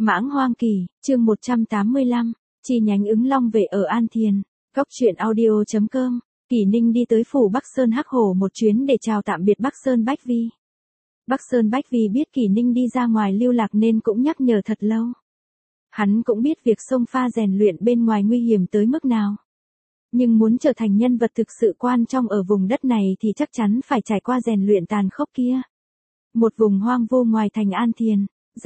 Mãng Hoang Kỳ, chương 185, chi nhánh Ứng Long Vệ ở An Thiền. Góc truyện audio.com. Kỷ Ninh đi tới phủ Bắc Sơn Hắc Hổ một chuyến để chào tạm biệt Bắc Sơn Bách Vi. Bắc Sơn Bách Vi biết Kỷ Ninh đi ra ngoài lưu lạc nên cũng nhắc nhở thật lâu. Hắn cũng biết việc xông pha rèn luyện bên ngoài nguy hiểm tới mức nào. Nhưng muốn trở thành nhân vật thực sự quan trọng ở vùng đất này thì chắc chắn phải trải qua rèn luyện tàn khốc kia. Một vùng hoang vô ngoài thành An Thiền.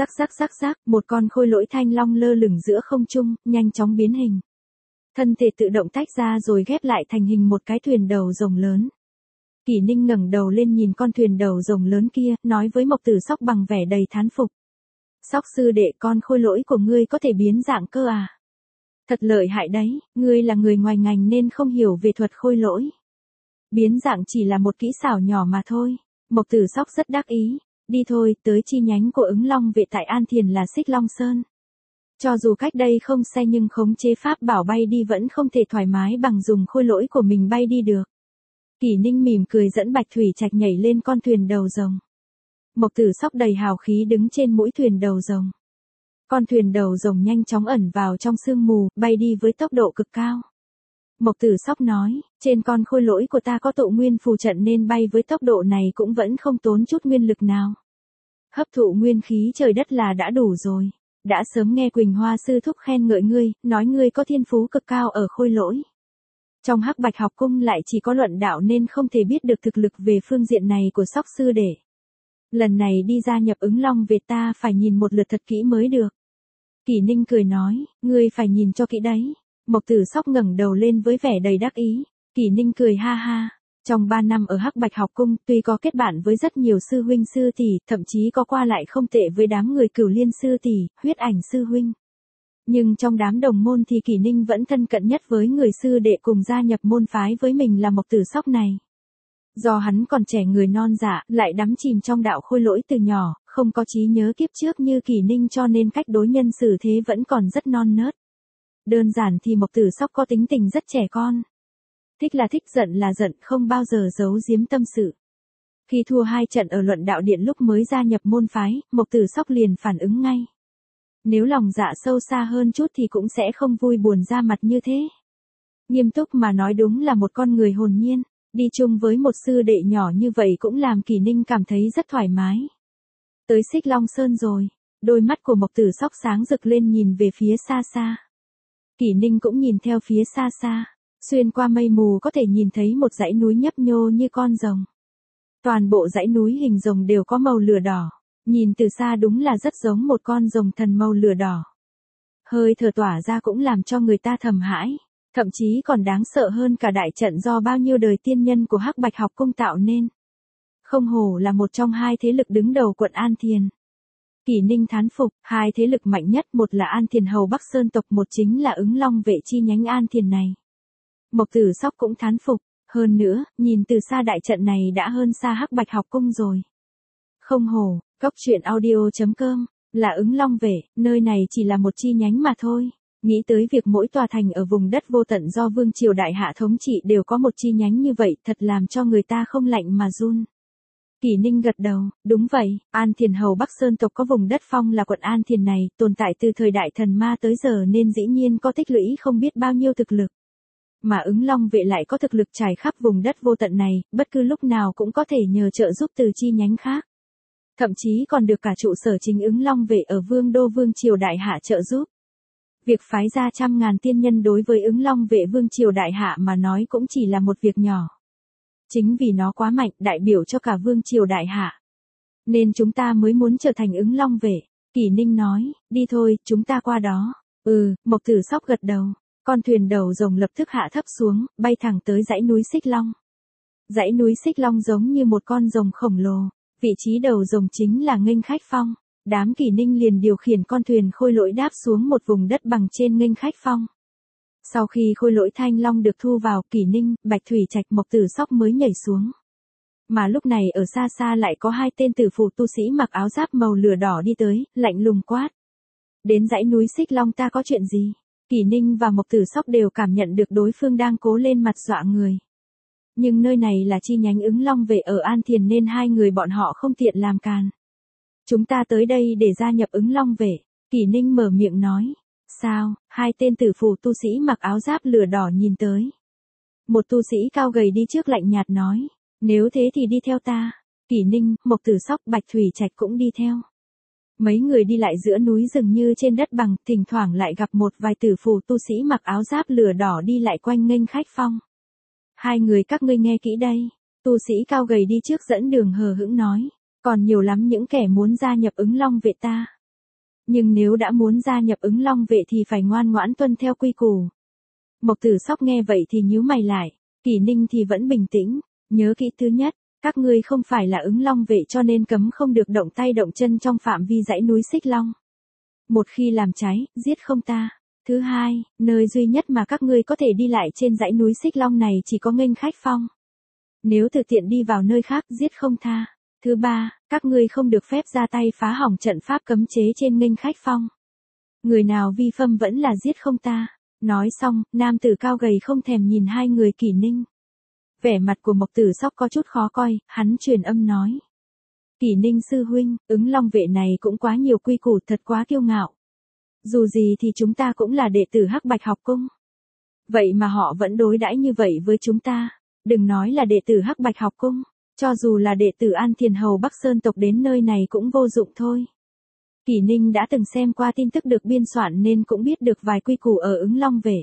Rắc, một con khôi lỗi thanh long lơ lửng giữa không trung, nhanh chóng biến hình. Thân thể tự động tách ra rồi ghép lại thành hình một cái thuyền đầu rồng lớn. Kỷ Ninh ngẩng đầu lên nhìn con thuyền đầu rồng lớn kia, nói với Mộc Tử Sóc bằng vẻ đầy thán phục. Sóc sư đệ, con khôi lỗi của ngươi có thể biến dạng cơ à? Thật lợi hại đấy, ngươi là người ngoài ngành nên không hiểu về thuật khôi lỗi. Biến dạng chỉ là một kỹ xảo nhỏ mà thôi. Mộc Tử Sóc rất đắc ý. Đi thôi, tới chi nhánh của Ứng Long Vệ tại An Thiền là Xích Long Sơn. Cho dù cách đây không xa nhưng khống chế pháp bảo bay đi vẫn không thể thoải mái bằng dùng khôi lỗi của mình bay đi được. Kỷ Ninh mỉm cười dẫn Bạch Thủy Trạch nhảy lên con thuyền đầu rồng. Mộc Tử Sóc đầy hào khí đứng trên mũi thuyền đầu rồng. Con thuyền đầu rồng nhanh chóng ẩn vào trong sương mù, bay đi với tốc độ cực cao. Mộc Tử Sóc nói, trên con khôi lỗi của ta có tụ nguyên phù trận nên bay với tốc độ này cũng vẫn không tốn chút nguyên lực nào. Hấp thụ nguyên khí trời đất là đã đủ rồi. Đã sớm nghe Quỳnh Hoa sư thúc khen ngợi ngươi, nói ngươi có thiên phú cực cao ở khôi lỗi. Trong Hắc Bạch học cung lại chỉ có luận đạo nên không thể biết được thực lực về phương diện này của Sóc sư đệ. Lần này đi gia nhập Ứng Long Vệ ta phải nhìn một lượt thật kỹ mới được. Kỷ Ninh cười nói, ngươi phải nhìn cho kỹ đấy. Mộc Tử Sóc ngẩng đầu lên với vẻ đầy đắc ý. Kỷ Ninh cười ha ha. Trong 3 năm ở Hắc Bạch học cung, tuy có kết bạn với rất nhiều sư huynh sư tỷ, thậm chí có qua lại không tệ với đám người Cửu Liên sư tỷ, Huyết Ảnh sư huynh. Nhưng trong đám đồng môn thì Kỷ Ninh vẫn thân cận nhất với người sư đệ cùng gia nhập môn phái với mình là Mộc Tử Sóc này. Do hắn còn trẻ người non dạ, lại đắm chìm trong đạo khôi lỗi từ nhỏ, không có trí nhớ kiếp trước như Kỷ Ninh cho nên cách đối nhân xử thế vẫn còn rất non nớt. Đơn giản thì Mộc Tử Sóc có tính tình rất trẻ con. Thích là thích, giận là giận, không bao giờ giấu giếm tâm sự. Khi thua 2 trận ở luận đạo điện lúc mới gia nhập môn phái, Mộc Tử Sóc liền phản ứng ngay. Nếu lòng dạ sâu xa hơn chút thì cũng sẽ không vui buồn ra mặt như thế. Nghiêm túc mà nói đúng là một con người hồn nhiên, đi chung với một sư đệ nhỏ như vậy cũng làm Kỷ Ninh cảm thấy rất thoải mái. Tới Xích Long Sơn rồi, đôi mắt của Mộc Tử Sóc sáng rực lên nhìn về phía xa xa. Kỷ Ninh cũng nhìn theo phía xa xa. Xuyên qua mây mù có thể nhìn thấy một dãy núi nhấp nhô như con rồng. Toàn bộ dãy núi hình rồng đều có màu lửa đỏ. Nhìn từ xa đúng là rất giống một con rồng thần màu lửa đỏ. Hơi thở tỏa ra cũng làm cho người ta thầm hãi. Thậm chí còn đáng sợ hơn cả đại trận do bao nhiêu đời tiên nhân của Hắc Bạch học cung tạo nên. Không hổ là một trong 2 thế lực đứng đầu quận An Thiền. Kỷ Ninh thán phục, 2 thế lực mạnh nhất, một là An Thiền Hầu Bắc Sơn tộc, một chính là Ứng Long Vệ chi nhánh An Thiền này. Mộc Tử Sóc cũng thán phục, hơn nữa, nhìn từ xa đại trận này đã hơn xa Hắc Bạch học cung rồi. Không hổ, góc truyện audio.com, là Ứng Long Vệ, nơi này chỉ là một chi nhánh mà thôi. Nghĩ tới việc mỗi tòa thành ở vùng đất vô tận do Vương Triều Đại Hạ thống trị đều có một chi nhánh như vậy, thật làm cho người ta không lạnh mà run. Kỷ Ninh gật đầu, đúng vậy, An Thiền Hầu Bắc Sơn tộc có vùng đất phong là quận An Thiền này, tồn tại từ thời đại thần ma tới giờ nên dĩ nhiên có tích lũy không biết bao nhiêu thực lực. Mà Ứng Long Vệ lại có thực lực trải khắp vùng đất vô tận này, bất cứ lúc nào cũng có thể nhờ trợ giúp từ chi nhánh khác. Thậm chí còn được cả trụ sở chính Ứng Long Vệ ở Vương Đô Vương Triều Đại Hạ trợ giúp. Việc phái ra trăm ngàn tiên nhân đối với Ứng Long Vệ Vương Triều Đại Hạ mà nói cũng chỉ là một việc nhỏ. Chính vì nó quá mạnh, đại biểu cho cả Vương Triều Đại Hạ. Nên chúng ta mới muốn trở thành Ứng Long Vệ. Kỷ Ninh nói, đi thôi, chúng ta qua đó. Mộc Tử Sóc gật đầu. Con thuyền đầu rồng lập tức hạ thấp xuống, bay thẳng tới dãy núi Xích Long. Dãy núi Xích Long giống như một con rồng khổng lồ, vị trí đầu rồng chính là nghênh khách phong. Đám Kỷ Ninh liền điều khiển con thuyền khôi lỗi đáp xuống một vùng đất bằng trên nghênh khách phong. Sau khi khôi lỗi thanh long được thu vào, Kỷ Ninh, Bạch Thủy Trạch, Mộc Tử Sóc mới nhảy xuống. Mà lúc này ở xa xa lại có 2 tên tử phụ tu sĩ mặc áo giáp màu lửa đỏ đi tới, lạnh lùng quát. Đến dãy núi Xích Long ta có chuyện gì? Kỷ Ninh và Mộc Tử Sóc đều cảm nhận được đối phương đang cố lên mặt dọa người. Nhưng nơi này là chi nhánh Ứng Long Vệ ở An Thiền nên 2 người bọn họ không tiện làm càn. Chúng ta tới đây để gia nhập Ứng Long Vệ. Kỷ Ninh mở miệng nói. Sao? Hai tên tử phù tu sĩ mặc áo giáp lửa đỏ nhìn tới. Một tu sĩ cao gầy đi trước lạnh nhạt nói. Nếu thế thì đi theo ta. Kỷ Ninh, Mộc Tử Sóc, Bạch Thủy Trạch cũng đi theo. Mấy người đi lại giữa núi rừng như trên đất bằng, thỉnh thoảng lại gặp một vài tử phù tu sĩ mặc áo giáp lửa đỏ đi lại quanh nghênh khách phong. Hai người các ngươi nghe kỹ đây. Tu sĩ cao gầy đi trước dẫn đường hờ hững nói. Còn nhiều lắm những kẻ muốn gia nhập Ứng Long vệ ta. Nhưng nếu đã muốn gia nhập Ứng Long vệ thì phải ngoan ngoãn tuân theo quy củ. Mộc Tử Sóc nghe vậy thì nhíu mày lại. Kỷ Ninh thì vẫn bình tĩnh. Nhớ kỹ thứ nhất. Các ngươi không phải là Ứng Long vệ cho nên cấm không được động tay động chân trong phạm vi dãy núi Xích Long. Một khi làm cháy, giết không ta. Thứ hai, nơi duy nhất mà các ngươi có thể đi lại trên dãy núi Xích Long này chỉ có nghênh khách phong. Nếu thực tiện đi vào nơi khác, giết không tha. Thứ ba, các ngươi không được phép ra tay phá hỏng trận pháp cấm chế trên nghênh khách phong. Người nào vi phâm vẫn là giết không ta. Nói xong, nam tử cao gầy không thèm nhìn hai người Kỷ Ninh. Vẻ mặt của Mộc Tử Sóc có chút khó coi, hắn truyền âm nói. Kỷ Ninh sư huynh, Ứng Long vệ này cũng quá nhiều quy củ, thật quá kiêu ngạo. Dù gì thì chúng ta cũng là đệ tử Hắc Bạch học cung. Vậy mà họ vẫn đối đãi như vậy với chúng ta. Đừng nói là đệ tử Hắc Bạch học cung, cho dù là đệ tử An Thiền Hầu Bắc Sơn tộc đến nơi này cũng vô dụng thôi. Kỷ Ninh đã từng xem qua tin tức được biên soạn nên cũng biết được vài quy củ ở Ứng Long vệ.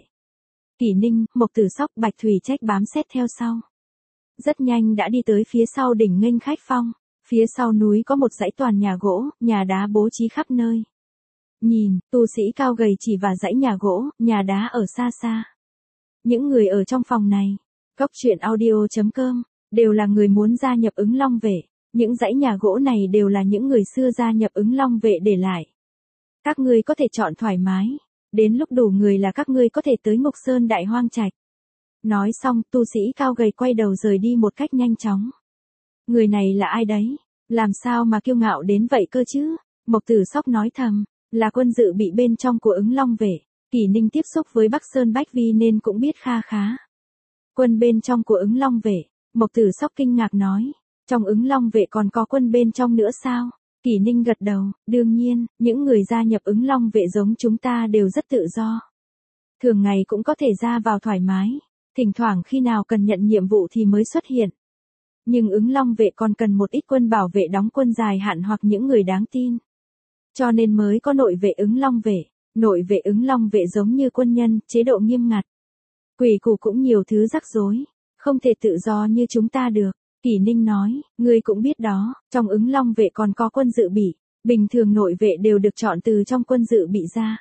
Kỷ Ninh, Mộc Tử Sóc, Bạch Thủy Trách bám xét theo sau. Rất nhanh đã đi tới phía sau đỉnh nghênh khách phong. Phía sau núi có một dãy toàn nhà gỗ, nhà đá bố trí khắp nơi. Nhìn, tu sĩ cao gầy chỉ vào dãy nhà gỗ, nhà đá ở xa xa. Những người ở trong phòng này, Cốc Truyện Audio.com, đều là người muốn gia nhập Ứng Long vệ. Những dãy nhà gỗ này đều là những người xưa gia nhập Ứng Long vệ để lại. Các ngươi có thể chọn thoải mái. Đến lúc đủ người là các ngươi có thể tới Ngục Sơn Đại Hoang Trạch. Nói xong, tu sĩ cao gầy quay đầu rời đi một cách nhanh chóng. Người này là ai đấy? Làm sao mà kiêu ngạo đến vậy cơ chứ? Mộc Tử Sóc nói thầm, là quân dự bị bên trong của Ứng Long vệ. Kỷ Ninh tiếp xúc với Bắc Sơn Bách Vi nên cũng biết kha khá. Quân bên trong của Ứng Long vệ. Mộc Tử Sóc kinh ngạc nói, trong Ứng Long vệ còn có quân bên trong nữa sao? Kỷ Ninh gật đầu, đương nhiên, những người gia nhập Ứng Long vệ giống chúng ta đều rất tự do. Thường ngày cũng có thể ra vào thoải mái, thỉnh thoảng khi nào cần nhận nhiệm vụ thì mới xuất hiện. Nhưng Ứng Long vệ còn cần một ít quân bảo vệ đóng quân dài hạn hoặc những người đáng tin. Cho nên mới có nội vệ Ứng Long vệ. Nội vệ Ứng Long vệ giống như quân nhân, chế độ nghiêm ngặt. Quy củ cũng nhiều thứ rắc rối, không thể tự do như chúng ta được. Kỷ Ninh nói, ngươi cũng biết đó, trong Ứng Long vệ còn có quân dự bị, bình thường nội vệ đều được chọn từ trong quân dự bị ra.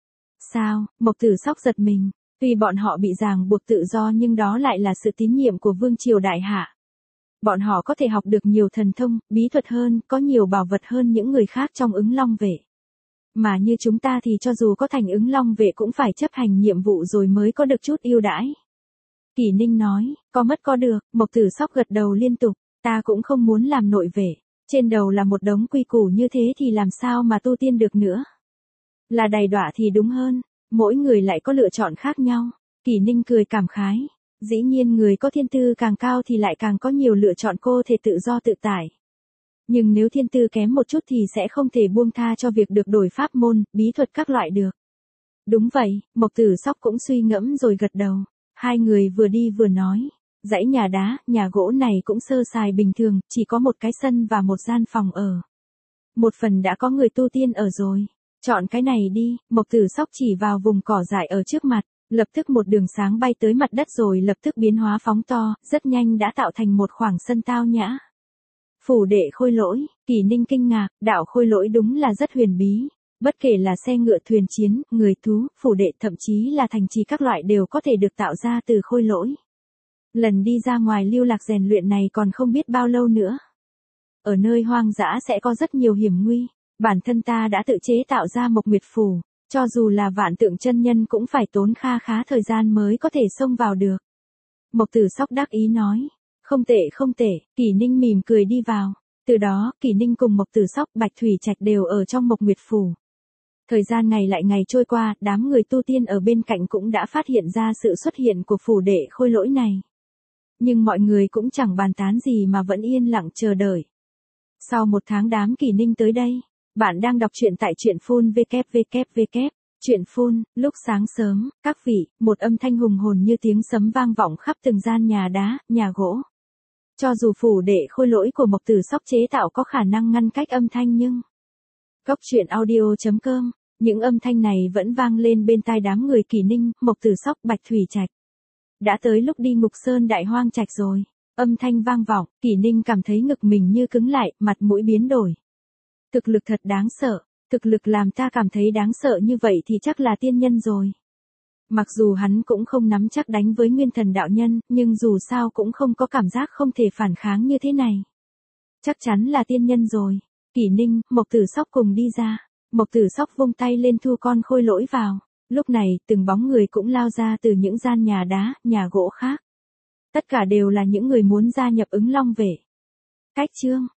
Sao? Mộc Tử Sóc giật mình, tuy bọn họ bị ràng buộc tự do nhưng đó lại là sự tín nhiệm của Vương Triều Đại Hạ. Bọn họ có thể học được nhiều thần thông, bí thuật hơn, có nhiều bảo vật hơn những người khác trong Ứng Long vệ. Mà như chúng ta thì cho dù có thành Ứng Long vệ cũng phải chấp hành nhiệm vụ rồi mới có được chút ưu đãi. Kỷ Ninh nói, có mất có được. Mộc Tử Sóc gật đầu liên tục, ta cũng không muốn làm nội vệ. Trên đầu là một đống quy củ như thế thì làm sao mà tu tiên được nữa. Là đầy đọa thì đúng hơn, mỗi người lại có lựa chọn khác nhau. Kỷ Ninh cười cảm khái, dĩ nhiên người có thiên tư càng cao thì lại càng có nhiều lựa chọn, cô thể tự do tự tại. Nhưng nếu thiên tư kém một chút thì sẽ không thể buông tha cho việc được đổi pháp môn, bí thuật các loại được. Đúng vậy, Mộc Tử Sóc cũng suy ngẫm rồi gật đầu. Hai người vừa đi vừa nói, dãy nhà đá, nhà gỗ này cũng sơ sài bình thường, chỉ có một cái sân và một gian phòng ở. Một phần đã có người tu tiên ở rồi. Chọn cái này đi. Mộc Tử Sóc chỉ vào vùng cỏ dại ở trước mặt, lập tức một đường sáng bay tới mặt đất rồi lập tức biến hóa phóng to, rất nhanh đã tạo thành một khoảng sân tao nhã. Phủ đệ Khôi Lỗi. Kỷ Ninh kinh ngạc, đạo Khôi Lỗi đúng là rất huyền bí. Bất kể là xe ngựa thuyền chiến, người thú, phủ đệ thậm chí là thành trì các loại đều có thể được tạo ra từ Khôi Lỗi. Lần đi ra ngoài lưu lạc rèn luyện này còn không biết bao lâu nữa. Ở nơi hoang dã sẽ có rất nhiều hiểm nguy. Bản thân ta đã tự chế tạo ra Mộc Nguyệt Phủ, cho dù là Vạn Tượng chân nhân cũng phải tốn kha khá thời gian mới có thể xông vào được. Mộc Tử Sóc đắc ý nói, không tệ không tệ. Kỷ Ninh mỉm cười đi vào. Từ đó, Kỷ Ninh cùng Mộc Tử Sóc, Bạch Thủy Trạch đều ở trong Mộc Nguyệt Phủ. Thời gian ngày lại ngày trôi qua, đám người tu tiên ở bên cạnh cũng đã phát hiện ra sự xuất hiện của phủ đệ Khôi Lỗi này. Nhưng mọi người cũng chẳng bàn tán gì mà vẫn yên lặng chờ đợi. Sau một tháng đám Kỷ Ninh tới đây, Bạn đang đọc truyện tại truyện phun www. Truyện phun, lúc sáng sớm, các vị, một âm thanh hùng hồn như tiếng sấm vang vọng khắp từng gian nhà đá, nhà gỗ. Cho dù phủ đệ khôi lỗi của Mộc Tử Sóc chế tạo có khả năng ngăn cách âm thanh nhưng... Góc truyện audio.com, những âm thanh này vẫn vang lên bên tai đám người Kỷ Ninh, Mộc Tử Sóc, Bạch Thủy Trạch. Đã tới lúc đi Ngục Sơn Đại Hoang Trạch rồi. Âm thanh vang vọng, Kỷ Ninh cảm thấy ngực mình như cứng lại, mặt mũi biến đổi. Thực lực thật đáng sợ, thực lực làm ta cảm thấy đáng sợ như vậy thì chắc là tiên nhân rồi. Mặc dù hắn cũng không nắm chắc đánh với Nguyên Thần đạo nhân, nhưng dù sao cũng không có cảm giác không thể phản kháng như thế này. Chắc chắn là tiên nhân rồi. Kỷ Ninh, Mộc Tử Sóc cùng đi ra. Mộc Tử Sóc vung tay lên thu con khôi lỗi vào. Lúc này, từng bóng người cũng lao ra từ những gian nhà đá, nhà gỗ khác. Tất cả đều là những người muốn gia nhập Ứng Long Vệ. Cách chương